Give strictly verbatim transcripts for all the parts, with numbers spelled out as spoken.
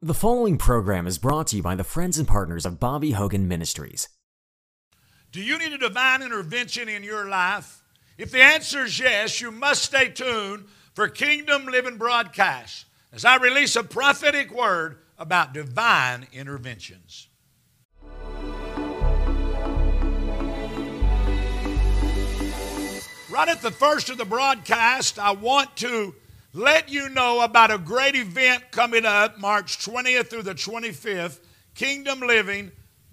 The following program is brought to you by the friends and partners of Bobby Hogan Ministries. Do you need a divine intervention in your life? If the answer is yes, you must stay tuned for Kingdom Living Broadcast as I release a prophetic word about divine interventions. Right at the first of the broadcast, I want to let you know about a great event coming up March twentieth through the twenty-fifth, Kingdom Living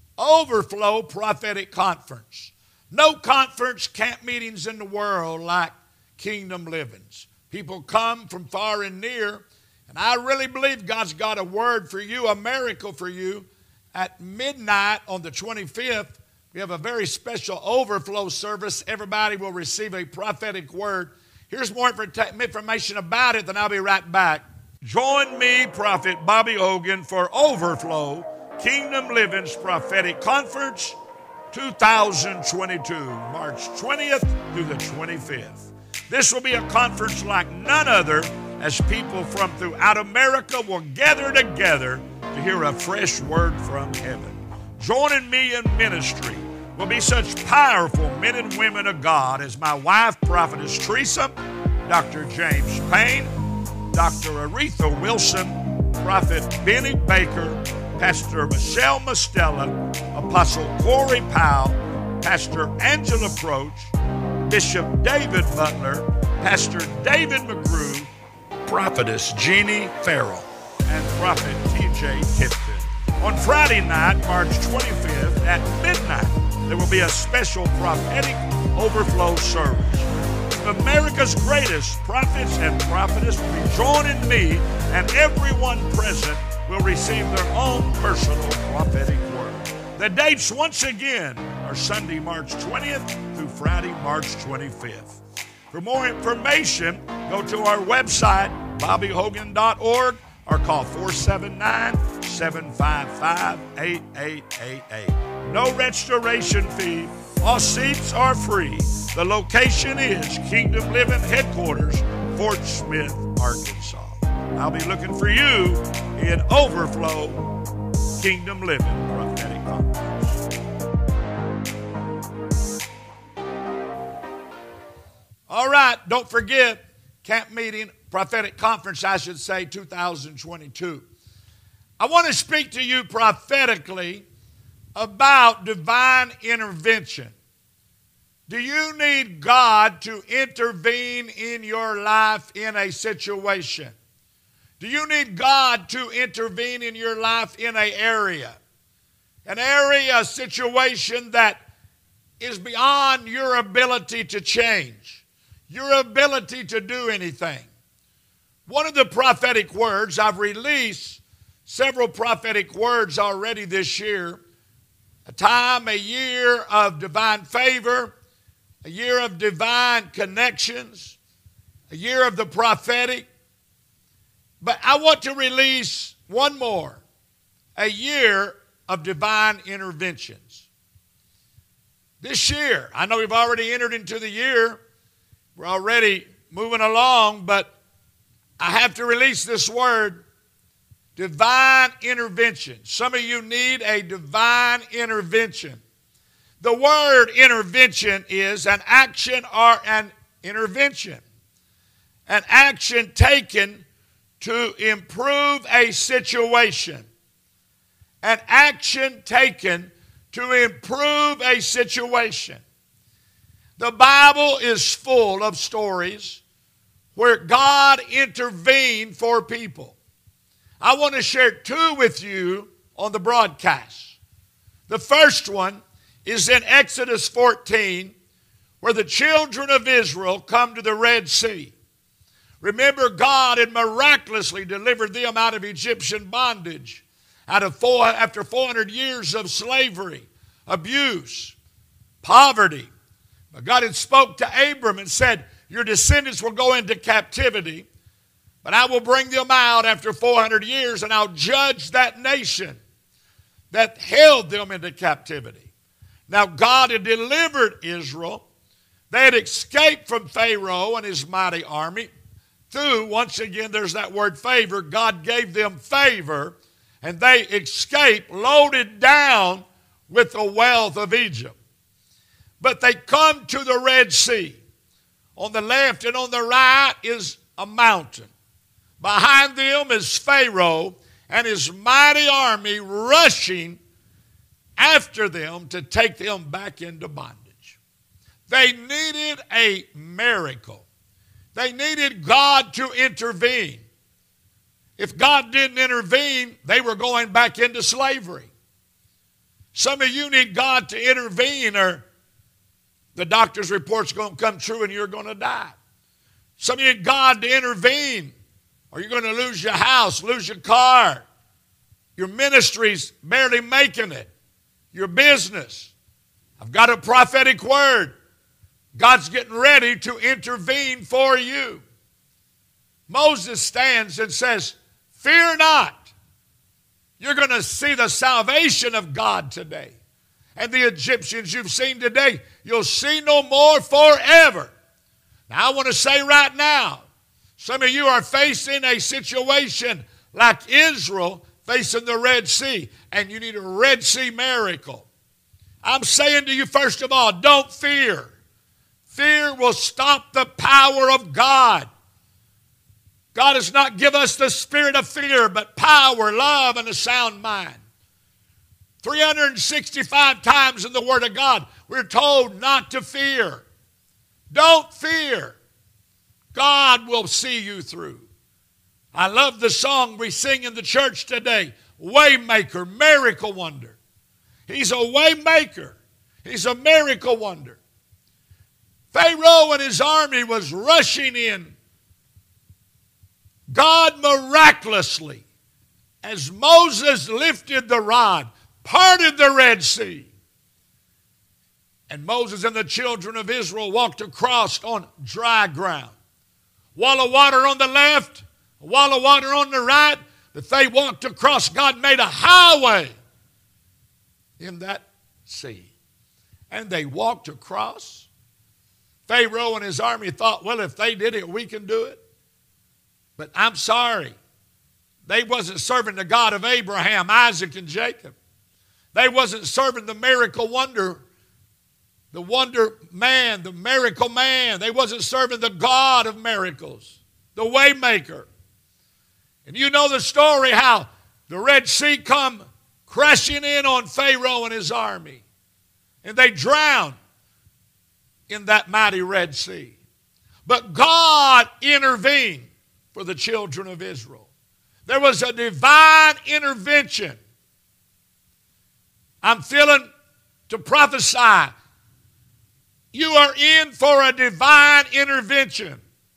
Overflow Prophetic Conference. No conference, camp meetings in the world like Kingdom Living's. People come from far and near, and I really believe God's got a word for you, a miracle for you. At midnight on the twenty-fifth, we have a very special overflow service. Everybody will receive a prophetic word. Here's more information about it, then I'll be right back. Join me, Prophet Bobby Hogan, for Overflow Kingdom Living's Prophetic Conference two thousand twenty-two, March twentieth through the twenty-fifth. This will be a conference like none other, as people from throughout America will gather together to hear a fresh word from heaven. Joining me in ministry will be such powerful men and women of God as my wife, Prophetess Teresa, Doctor James Payne, Doctor Aretha Wilson, Prophet Benny Baker, Pastor Michelle Mostella, Apostle Corey Powell, Pastor Angela Proach, Bishop David Butler, Pastor David McGrew, Prophetess Jeannie Farrell, and Prophet T J Tipton. On Friday night, March twenty-fifth at midnight, there will be a special prophetic overflow service. America's greatest prophets and prophetess will be joining me, and everyone present will receive their own personal prophetic word. The dates, once again, are Sunday, March twentieth through Friday, March twenty-fifth. For more information, go to our website, bobby hogan dot org, or call four seven nine, seven five five, eight eight eight eight. No registration fee. All seats are free. The location is Kingdom Living Headquarters, Fort Smith, Arkansas. I'll be looking for you in Overflow Kingdom Living Prophetic Conference. All right, don't forget, camp meeting, prophetic conference, I should say, two thousand twenty-two. I want to speak to you prophetically about divine intervention. Do you need God to intervene in your life in a situation? Do you need God to intervene in your life in an area? An area, a situation that is beyond your ability to change, your ability to do anything. One of the prophetic words, I've released several prophetic words already this year. A time, a year of divine favor, a year of divine connections, a year of the prophetic. But I want to release one more, a year of divine interventions. This year, I know we've already entered into the year. We're already moving along, but I have to release this word, divine intervention. Some of you need a divine intervention. The word intervention is an action or an intervention. An action taken to improve a situation. An action taken to improve a situation. The Bible is full of stories where God intervened for people. I want to share two with you on the broadcast. The first one is in Exodus fourteen, where the children of Israel come to the Red Sea. Remember, God had miraculously delivered them out of Egyptian bondage out of four, after four hundred years of slavery, abuse, poverty. But God had spoke to Abram and said, your descendants will go into captivity, but I will bring them out after four hundred years, and I'll judge that nation that held them into captivity. Now, God had delivered Israel. They had escaped from Pharaoh and his mighty army. Through, once again, there's that word favor. God gave them favor and they escape loaded down with the wealth of Egypt. But they come to the Red Sea. On the left and on the right is a mountain. Behind them is Pharaoh and his mighty army rushing after them to take them back into bondage. They needed a miracle. They needed God to intervene. If God didn't intervene, they were going back into slavery. Some of you need God to intervene, or the doctor's report's going to come true and you're going to die. Some of you need God to intervene, or you're going to lose your house, lose your car. Your ministry's barely making it. Your business. I've got a prophetic word. God's getting ready to intervene for you. Moses stands and says, "Fear not. You're going to see the salvation of God today. And the Egyptians you've seen today, you'll see no more forever." Now I want to say right now, some of you are facing a situation like Israel facing the Red Sea, and you need a Red Sea miracle. I'm saying to you, first of all, don't fear. Fear will stop the power of God. God has not given us the spirit of fear, but power, love, and a sound mind. three hundred sixty-five times in the Word of God, we're told not to fear. Don't fear. God will see you through. I love the song we sing in the church today, Waymaker, Miracle Wonder. He's a waymaker. He's a miracle wonder. Pharaoh and his army was rushing in. God miraculously, as Moses lifted the rod, parted the Red Sea. And Moses and the children of Israel walked across on dry ground. Wall of water on the left, a wall of water on the right, but they walked across. God made a highway in that sea. And they walked across. Pharaoh and his army thought, well, if they did it, we can do it. But I'm sorry. They wasn't serving the God of Abraham, Isaac, and Jacob. They wasn't serving the miracle wonder, the wonder man, the miracle man. They wasn't serving the God of miracles, the way maker. And you know the story how the Red Sea come crashing in on Pharaoh and his army. And they drowned in that mighty Red Sea. But God intervened for the children of Israel. There was a divine intervention. I'm feeling to prophesy. You are in for a divine intervention.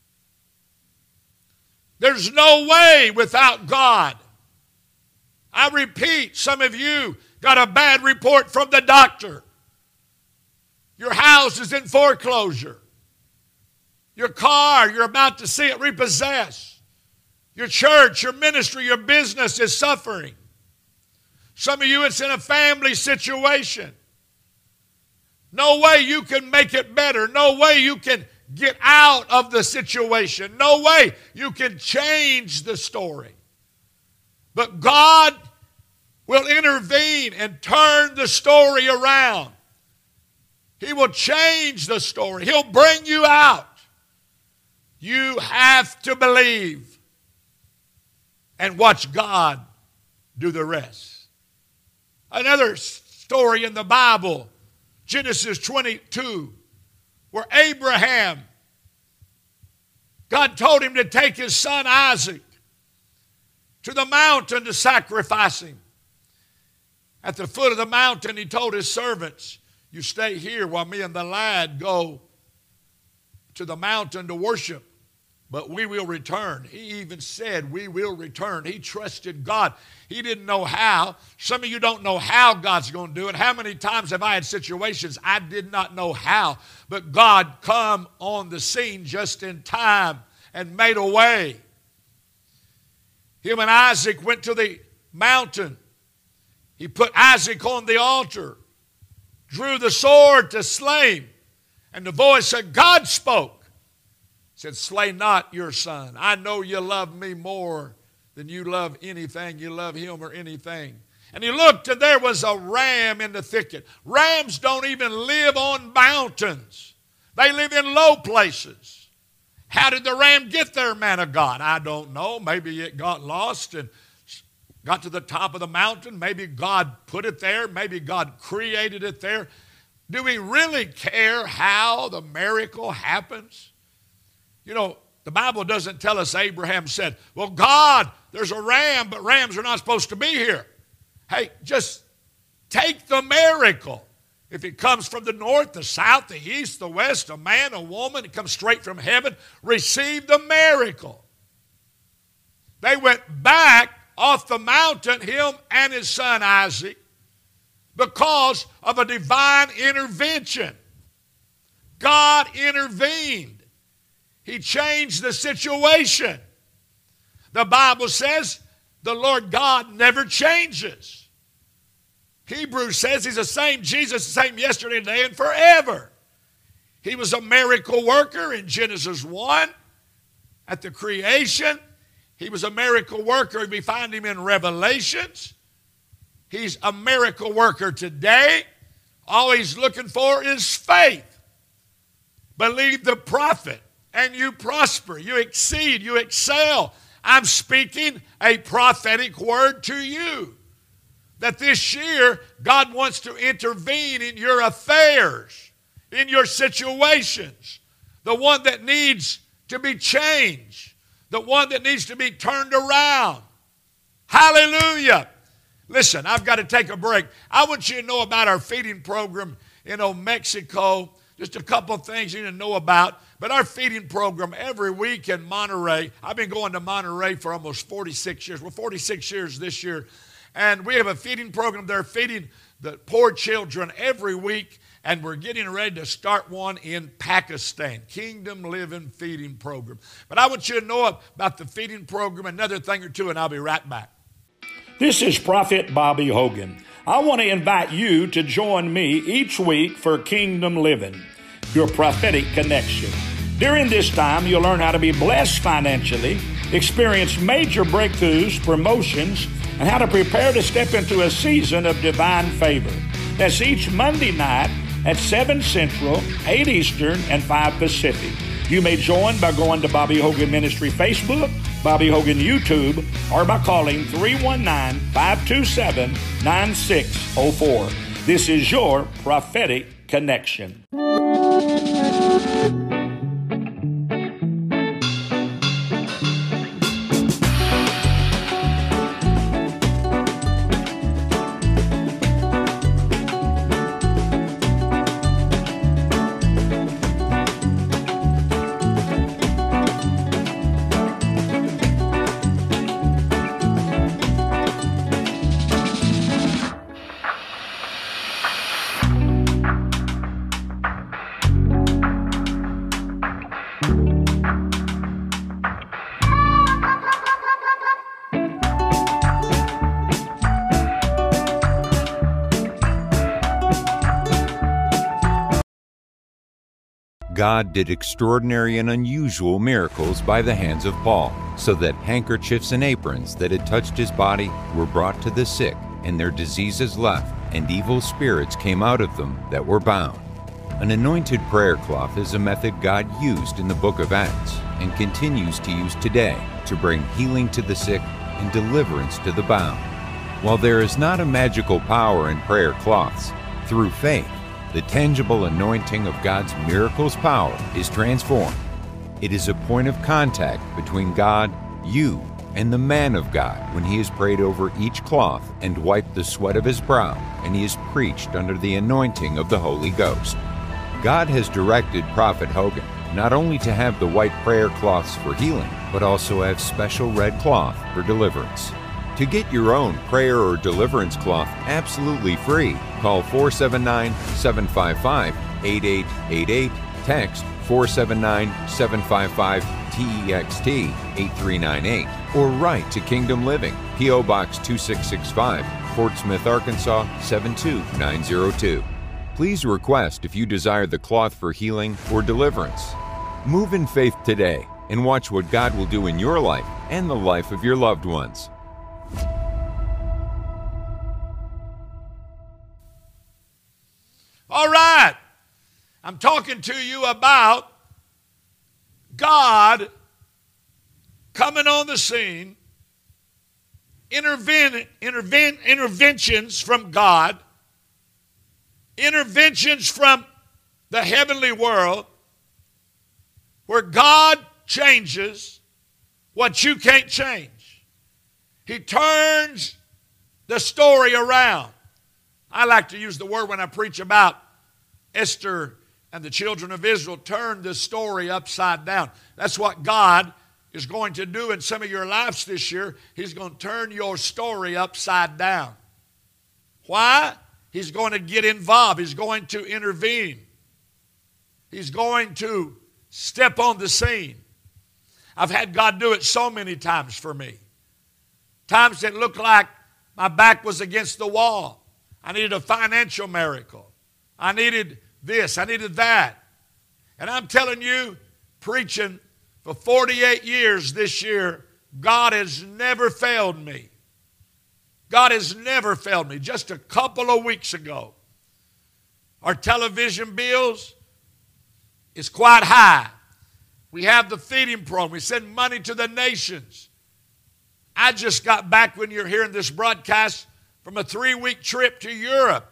There's no way without God. I repeat, some of you got a bad report from the doctor. Your house is in foreclosure. Your car, you're about to see it repossessed. Your church, your ministry, your business is suffering. Some of you, it's in a family situation. No way you can make it better. No way you can get out of the situation. No way you can change the story. But God will intervene and turn the story around. He will change the story. He'll bring you out. You have to believe and watch God do the rest. Another story in the Bible, Genesis twenty-two, where Abraham, God told him to take his son Isaac to the mountain to sacrifice him. At the foot of the mountain, he told his servants, you stay here while me and the lad go to the mountain to worship, but we will return. He even said, we will return. He trusted God. He didn't know how. Some of you don't know how God's going to do it. How many times have I had situations I did not know how, but God come on the scene just in time and made a way. Him and Isaac went to the mountain. He put Isaac on the altar, drew the sword to slay him, and the voice of God spoke. Said, slay not your son. I know you love me more then you love anything, you love him or anything. And he looked, and there was a ram in the thicket. Rams don't even live on mountains. They live in low places. How did the ram get there, man of God? I don't know. Maybe it got lost and got to the top of the mountain. Maybe God put it there. Maybe God created it there. Do we really care how the miracle happens? You know, the Bible doesn't tell us Abraham said, well, God, there's a ram, but rams are not supposed to be here. Hey, just take the miracle. If it comes from the north, the south, the east, the west, a man, a woman, it comes straight from heaven, receive the miracle. They went back off the mountain, him and his son Isaac, because of a divine intervention. God intervened. He changed the situation. The Bible says the Lord God never changes. Hebrews says he's the same Jesus, the same yesterday, today, and forever. He was a miracle worker in Genesis one at the creation. He was a miracle worker. We find him in Revelations. He's a miracle worker today. All he's looking for is faith. Believe the prophet, and you prosper, you exceed, you excel. I'm speaking a prophetic word to you. That this year, God wants to intervene in your affairs, in your situations. The one that needs to be changed. The one that needs to be turned around. Hallelujah. Listen, I've got to take a break. I want you to know about our feeding program in Old Mexico. Just a couple of things you need to know about. But our feeding program every week in Monterey, I've been going to Monterey for almost forty-six years. Well, forty-six years this year. And we have a feeding program there, feeding the poor children every week. And we're getting ready to start one in Pakistan, Kingdom Living Feeding Program. But I want you to know about the feeding program, another thing or two, and I'll be right back. This is Prophet Bobby Hogan. I want to invite you to join me each week for Kingdom Living, your prophetic connection. During this time, you'll learn how to be blessed financially, experience major breakthroughs, promotions, and how to prepare to step into a season of divine favor. That's each Monday night at seven Central, eight Eastern, and five Pacific. You may join by going to Bobby Hogan Ministry Facebook, Bobby Hogan YouTube, or by calling three one nine, five two seven, nine six zero four. This is your prophetic connection. God did extraordinary and unusual miracles by the hands of Paul, so that handkerchiefs and aprons that had touched his body were brought to the sick, and their diseases left, and evil spirits came out of them that were bound. An anointed prayer cloth is a method God used in the book of Acts and continues to use today to bring healing to the sick and deliverance to the bound. While there is not a magical power in prayer cloths, through faith, the tangible anointing of God's miracles power is transformed. It is a point of contact between God, you, and the man of God when he is prayed over each cloth and wiped the sweat of his brow, and he is preached under the anointing of the Holy Ghost. God has directed Prophet Hogan not only to have the white prayer cloths for healing, but also have special red cloth for deliverance. To get your own prayer or deliverance cloth absolutely free, call four seven nine, seven five five, eight eight eight eight, text four seven nine, seven five five, T E X T eight three nine eight, or write to Kingdom Living, P O Box two six six five, Fort Smith, Arkansas seven two nine zero two. Please request if you desire the cloth for healing or deliverance. Move in faith today and watch what God will do in your life and the life of your loved ones. All right. I'm talking to you about God coming on the scene, interven, interven, interventions from God, interventions from the heavenly world, where God changes what you can't change. He turns the story around. I like to use the word when I preach about Esther and the children of Israel, turn the story upside down. That's what God is going to do in some of your lives this year. He's going to turn your story upside down. Why? He's going to get involved. He's going to intervene. He's going to step on the scene. I've had God do it so many times for me. Times that looked like my back was against the wall. I needed a financial miracle. I needed this. I needed that. And I'm telling you, preaching for forty-eight years this year, God has never failed me. God has never failed me. Just a couple of weeks ago, our television bills is quite high. We have the feeding program. We send money to the nations. I just got back, when you're hearing this broadcast, from a three-week trip to Europe.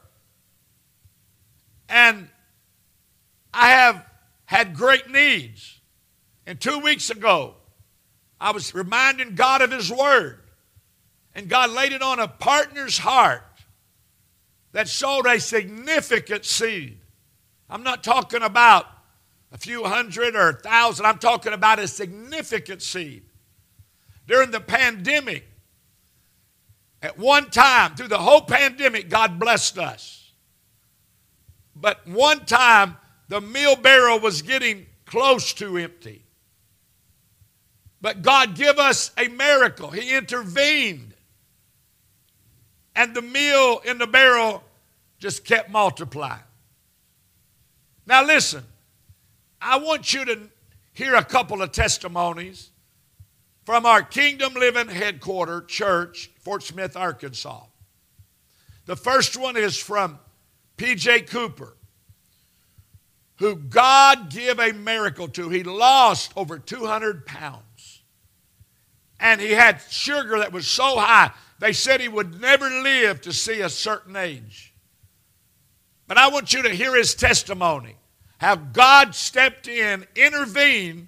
And I have had great needs. And two weeks ago, I was reminding God of His Word. And God laid it on a partner's heart that sowed a significant seed. I'm not talking about a few hundred or a thousand. I'm talking about a significant seed. During the pandemic, at one time, through the whole pandemic, God blessed us. But one time, the meal barrel was getting close to empty. But God gave us a miracle. He intervened. And the meal in the barrel just kept multiplying. Now listen, I want you to hear a couple of testimonies from our Kingdom Living headquarters church, Fort Smith, Arkansas. The first one is from P J Cooper, who God gave a miracle to. He lost over two hundred pounds. And he had sugar that was so high, they said he would never live to see a certain age. But I want you to hear his testimony, how God stepped in, intervened.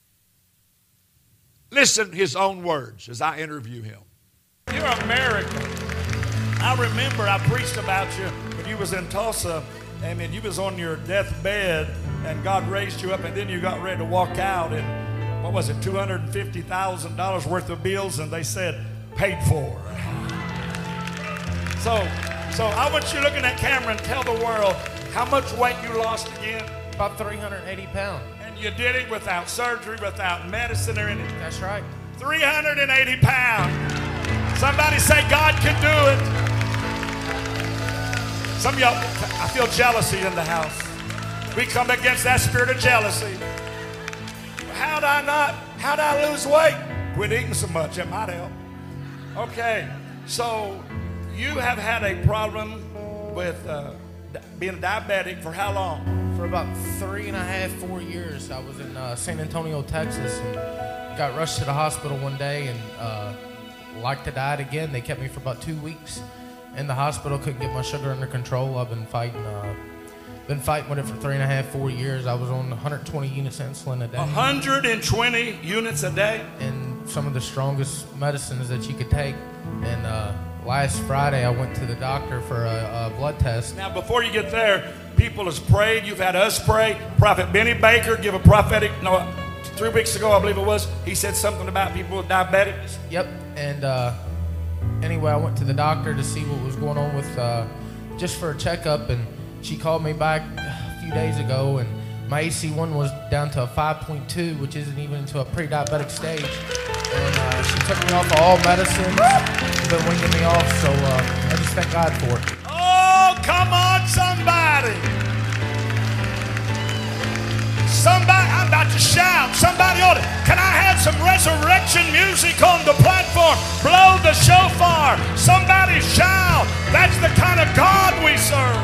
Listen his own words as I interview him. You're a miracle. I remember I preached about you when you was in Tulsa. I mean, you was on your deathbed, and God raised you up, and then you got ready to walk out, and what was it, two hundred fifty thousand dollars worth of bills, and they said, paid for. So, so I want you to look in that camera and tell the world how much weight you lost again. About three hundred eighty pounds. And you did it without surgery, without medicine or anything. That's right. three hundred eighty pounds. Somebody say God can do it. Some of y'all, I feel jealousy in the house. We come against that spirit of jealousy. How'd I not, how'd I lose weight? Quit eating so much, it might help. Okay, so you have had a problem with uh, being diabetic for how long? For about three and a half, four years. I was in uh, San Antonio, Texas, and got rushed to the hospital one day, and uh, like to die again. They kept me for about two weeks in the hospital. Couldn't get my sugar under control. I've been fighting, uh, been fighting with it for three and a half, four years. I was on one hundred twenty units of insulin a day. one hundred twenty units a day? And some of the strongest medicines that you could take. And uh, last Friday, I went to the doctor for a, a blood test. Now, before you get there, people has prayed. You've had us pray. Prophet Benny Baker give a prophetic, no, three weeks ago, I believe it was, he said something about people with diabetics. Yep. And uh, anyway, I went to the doctor to see what was going on with, uh, just for a checkup. And she called me back a few days ago, and my A C one was down to a five point two, which isn't even into a pre-diabetic stage. And uh, she took me off of all medicines. She's been winging me off, so uh, I just thank God for it. Oh, come on, somebody. Somebody, I'm about to shout. Somebody ought to. Can I have some resurrection music on the platform? Blow the shofar. Somebody shout. That's the kind of God we serve.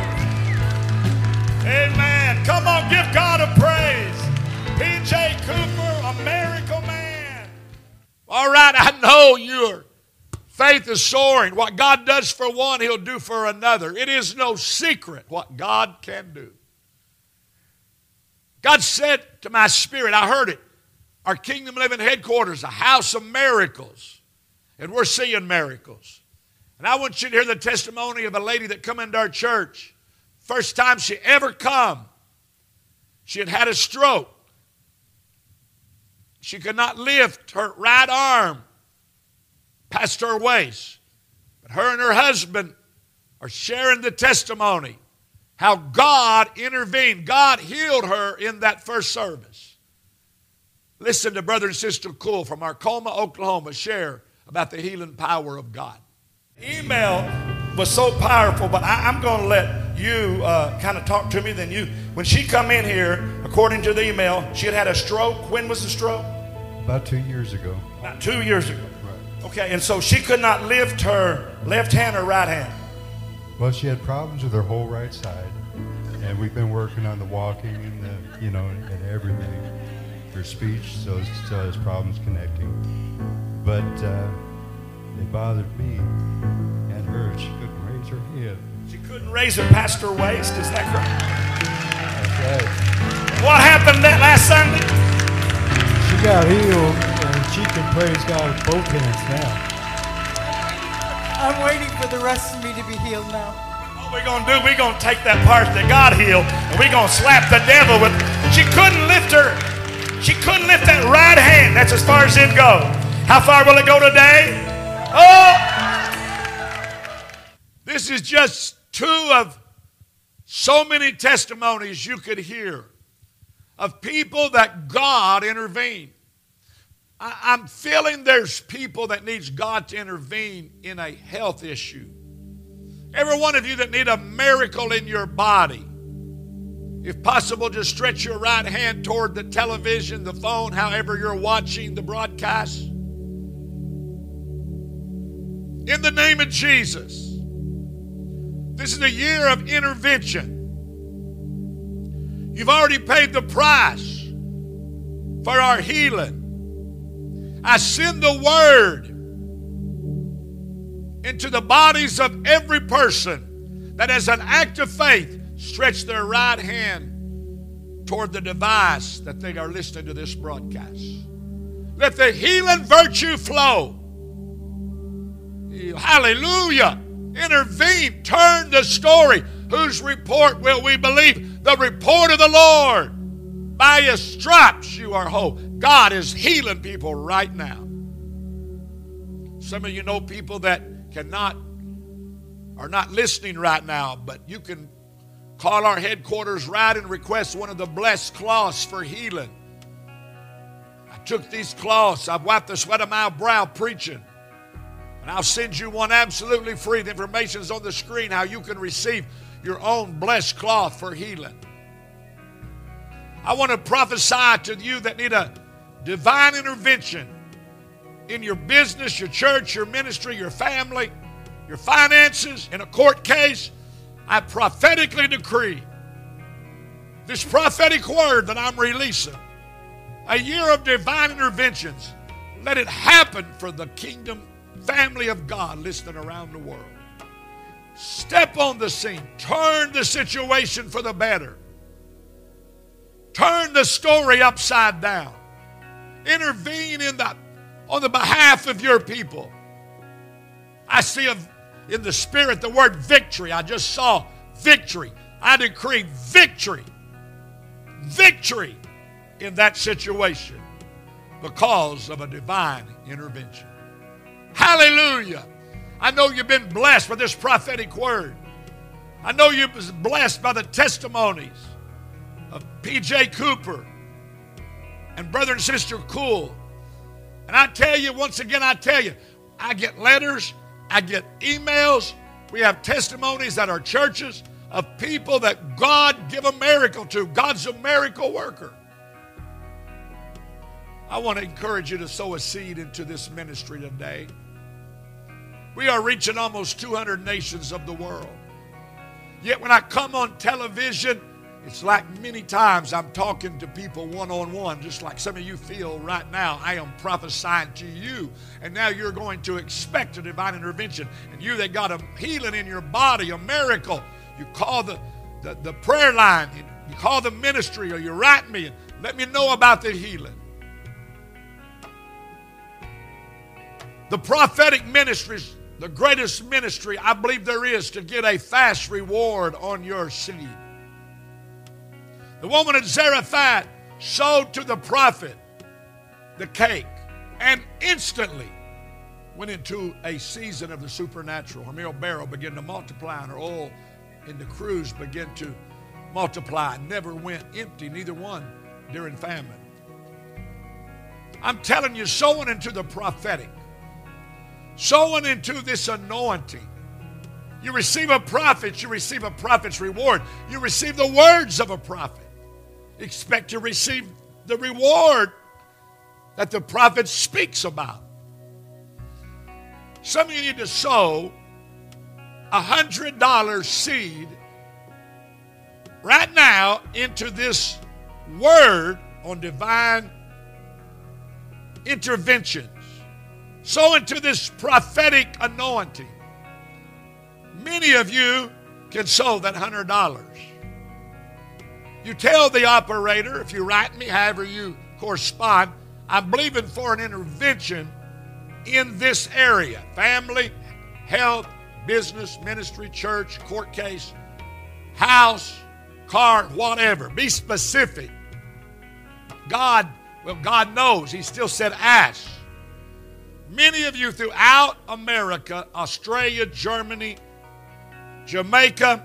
Amen. Come on, give God a praise. P J Cooper, a miracle man. All right, I know your faith is soaring. What God does for one, He'll do for another. It is no secret what God can do. God said to my spirit, I heard it, our Kingdom Living headquarters, a house of miracles. And we're seeing miracles. And I want you to hear the testimony of a lady that come into our church. First time she ever come, she had had a stroke. She could not lift her right arm past her waist. But her and her husband are sharing the testimony how God intervened. God healed her in that first service. Listen to Brother and Sister Cool from Arcoma, Oklahoma, share about the healing power of God. Email was so powerful, but I, I'm going to let you uh, kind of talk to me. Then you, when she come in here, according to the email, she had had a stroke. When was the stroke? About two years ago. About two years ago. Right. Okay, and so she could not lift her left hand or right hand. Well, she had problems with her whole right side, and we've been working on the walking and the, you know, and everything. Her speech, so still has problems connecting. But uh, it bothered me and her. She couldn't raise her head. She couldn't raise her past her waist. Is that correct? That's right. What happened that last Sunday? She got healed, and she can praise God with both hands now. I'm waiting for the rest of me to be healed now. What we're going to do, we're going to take that part that God healed, and we're going to slap the devil with. She couldn't lift her. She couldn't lift that right hand. That's as far as it goes. How far will it go today? Oh! This is just two of so many testimonies you could hear of people that God intervened. I, I'm feeling there's people that needs God to intervene in a health issue. Every one of you that need a miracle in your body, if possible, just stretch your right hand toward the television, the phone, however you're watching the broadcast. In the name of Jesus, this is a year of intervention. You've already paid the price for our healing. I send the word into the bodies of every person that as an act of faith stretch their right hand toward the device that they are listening to this broadcast. Let the healing virtue flow. Hallelujah. Intervene. Turn the story. Whose report will we believe? The report of the Lord. By His stripes you are whole. God is healing people right now. Some of you know people that cannot, are not listening right now, but you can call our headquarters right and request one of the blessed cloths for healing. I took these cloths. I've wiped the sweat of my brow preaching. And I'll send you one absolutely free. The information is on the screen how you can receive your own blessed cloth for healing. I want to prophesy to you that need a divine intervention in your business, your church, your ministry, your family, your finances, in a court case. I prophetically decree this prophetic word that I'm releasing, a year of divine interventions. Let it happen for the kingdom family of God listening around the world. Step on the scene. Turn the situation for the better. Turn the story upside down. Intervene in the, on the behalf of your people. I see a in the spirit the word victory. I just saw victory. I decree victory. Victory in that situation because of a divine intervention. Hallelujah. I know you've been blessed by this prophetic word. I know you've been blessed by the testimonies of P J Cooper and Brother and Sister Cool. And I tell you, once again, I tell you, I get letters, I get emails. We have testimonies at our churches of people that God give a miracle to. God's a miracle worker. I want to encourage you to sow a seed into this ministry today. We are reaching almost two hundred nations of the world. Yet when I come on television, it's like many times I'm talking to people one-on-one, just like some of you feel right now. I am prophesying to you, and now you're going to expect a divine intervention. And you that got a healing in your body, a miracle, you call the, the, the prayer line, you call the ministry, or you write me and let me know about the healing. The prophetic ministries, the greatest ministry I believe there is to get a fast reward on your seed. The woman at Zarephath sowed to the prophet the cake and instantly went into a season of the supernatural. Her meal barrel began to multiply and her oil in the cruse began to multiply. Never went empty, neither one during famine. I'm telling you, sowing into the prophetic, sowing into this anointing. You receive a prophet, you receive a prophet's reward. You receive the words of a prophet. Expect to receive the reward that the prophet speaks about. Some of you need to sow a one hundred dollar seed right now into this word on divine interventions. Sow into this prophetic anointing. Many of you can sow that one hundred dollars. You tell the operator, if you write me, however you correspond, I'm believing for an intervention in this area. Family, health, business, ministry, church, court case, house, car, whatever. Be specific. God, well, God knows. He still said ask. Many of you throughout America, Australia, Germany, Jamaica,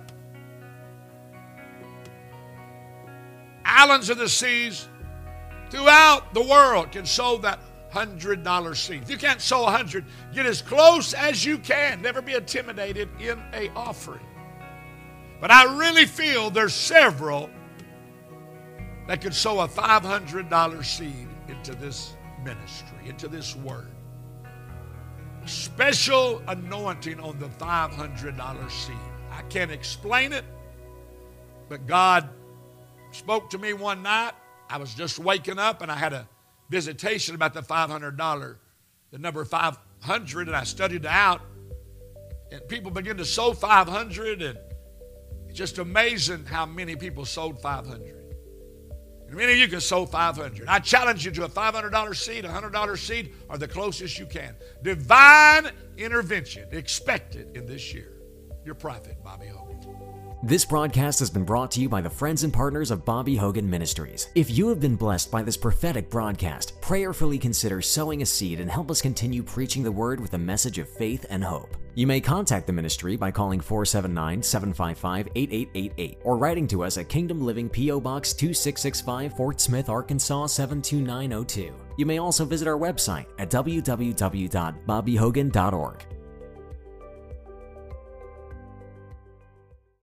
islands of the seas, throughout the world can sow that one hundred dollar seed. If you can't sow one hundred, get as close as you can. Never be intimidated in an offering. But I really feel there's several that could sow a five hundred dollar seed into this ministry, into this word. Special anointing on the five hundred dollar seed. I can't explain it, but God spoke to me one night. I was just waking up and I had a visitation about the five hundred dollar, the number five hundred, and I studied it out. And people began to sow five hundred, and it's just amazing how many people sold five hundred. And many of you can sow five hundred. I challenge you to a five hundred dollar seed, a one hundred dollar seed, or the closest you can. Divine intervention expected in this year. Your prophet, Bobby Hogan. This broadcast has been brought to you by the friends and partners of Bobby Hogan Ministries. If you have been blessed by this prophetic broadcast, prayerfully consider sowing a seed and help us continue preaching the word with a message of faith and hope. You may contact the ministry by calling four seven nine, seven five five, eight eight eight eight or writing to us at Kingdom Living P O Box two six six five, Fort Smith, Arkansas seven two nine zero two. You may also visit our website at w w w dot bobby hogan dot org.